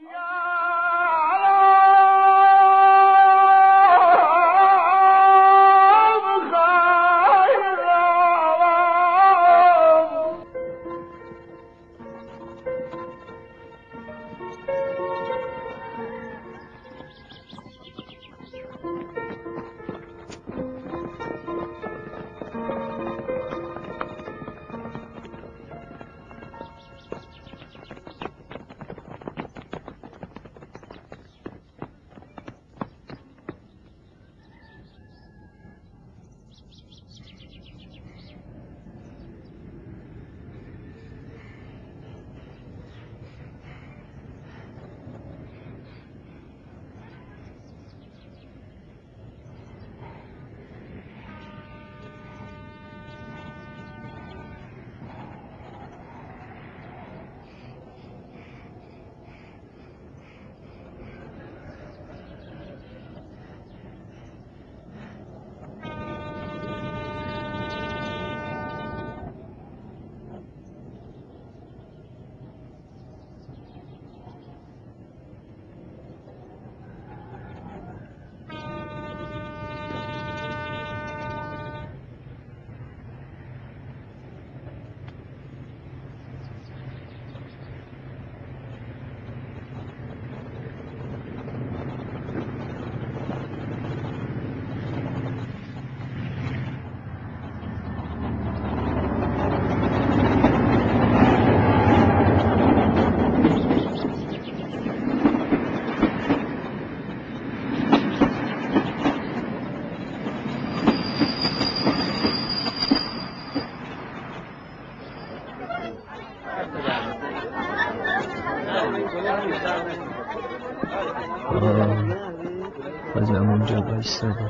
بازم اونجا بایستاده.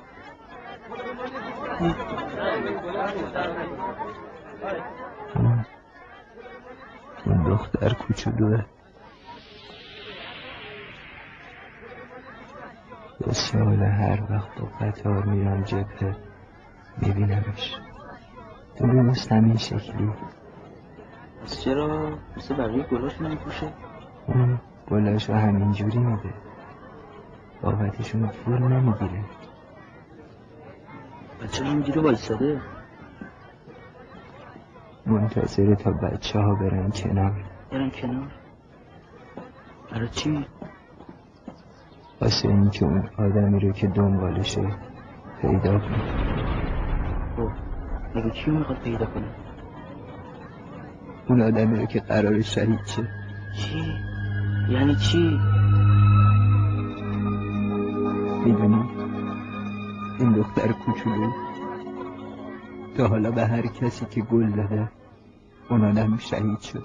اون دختر کوچولوه. بسیار هر وقت با قطار میرم جبهه میبینمش. درست همین شکلی. پس چرا مثل بقیه گلاش نمیپوشه؟ اون گلاشو همینجوری میده، بابتشون پول نمیگیره. بچه اینجوری وایستاده؟ منتظره تا بچه ها برن کنار. برن کنار؟ برای چی؟ واسه این که اون آدمی رو که دنبالشه پیدا کنه. خب مگه کیو میخواد پیدا کنه؟ اون آدمی رو که قرار شهید شه. چی؟ یعنی چی؟ میدونی این دختر کوچولو تا حالا به هر کسی که گل داده اون آدم شهید شده.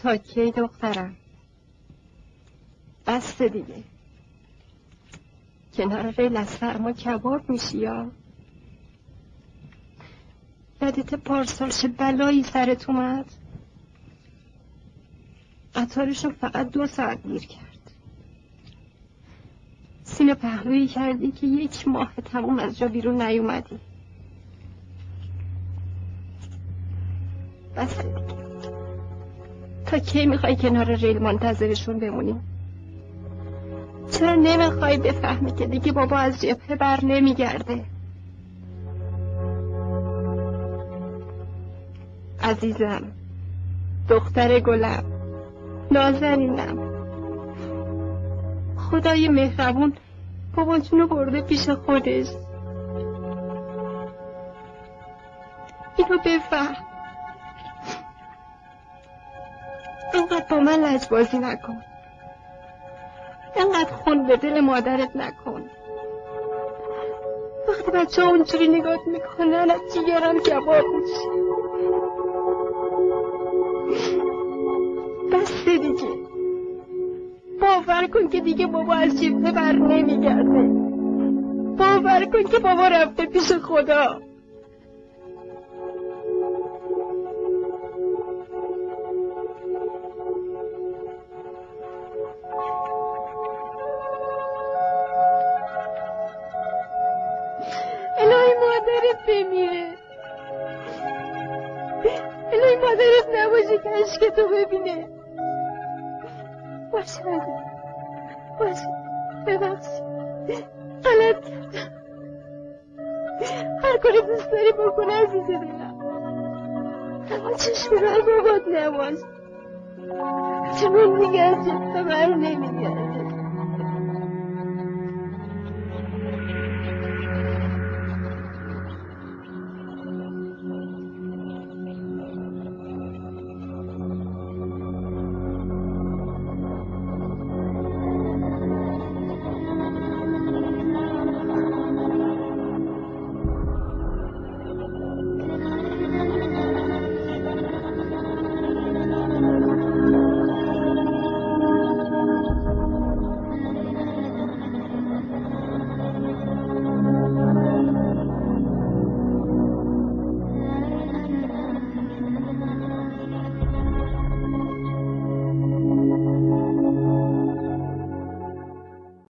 تا کی دخترم؟ بسته دیگه. کنار ریل از سرما کباب میشی یا؟ یادت پارسال چه بلایی سرت اومد؟ قطارشو فقط 2 ساعت دیر کرد. سینه پهلویی کردی که 1 ماه تموم از جا بیرون نیومدی. بس دیگه. تا کی میخوای کنار ریل منتظرشون بمونی؟ چرا نمیخوای بفهمی که دیگه بابا از جبهه بر نمیگرده؟ عزیزم، دختر گلم، نازنینم، خدای مهربون باباتونو برده پیش خودش. اینو بفهم. اینقدر با من لجبازی نکن. اینقدر خون به دل مادرت نکن. وقتی بچه ها اونجوری نگات میکنن از جیگران کباب میشه. بسته دیگه. باور کن که دیگه بابا از جبهه بر نمیگرده. باور کن که بابا رفته پیش خدا. الهی مادرت بمیره. الهی مادرت نباشه که عشقتو ببینه. باشه عزیزم، باشه، ببخشید، غلط کردم. هر کاری دوست داری بکن عزیز دلم، اما چشم رو بابات نباش، چون دیگه از جبهه بر نمیگرد.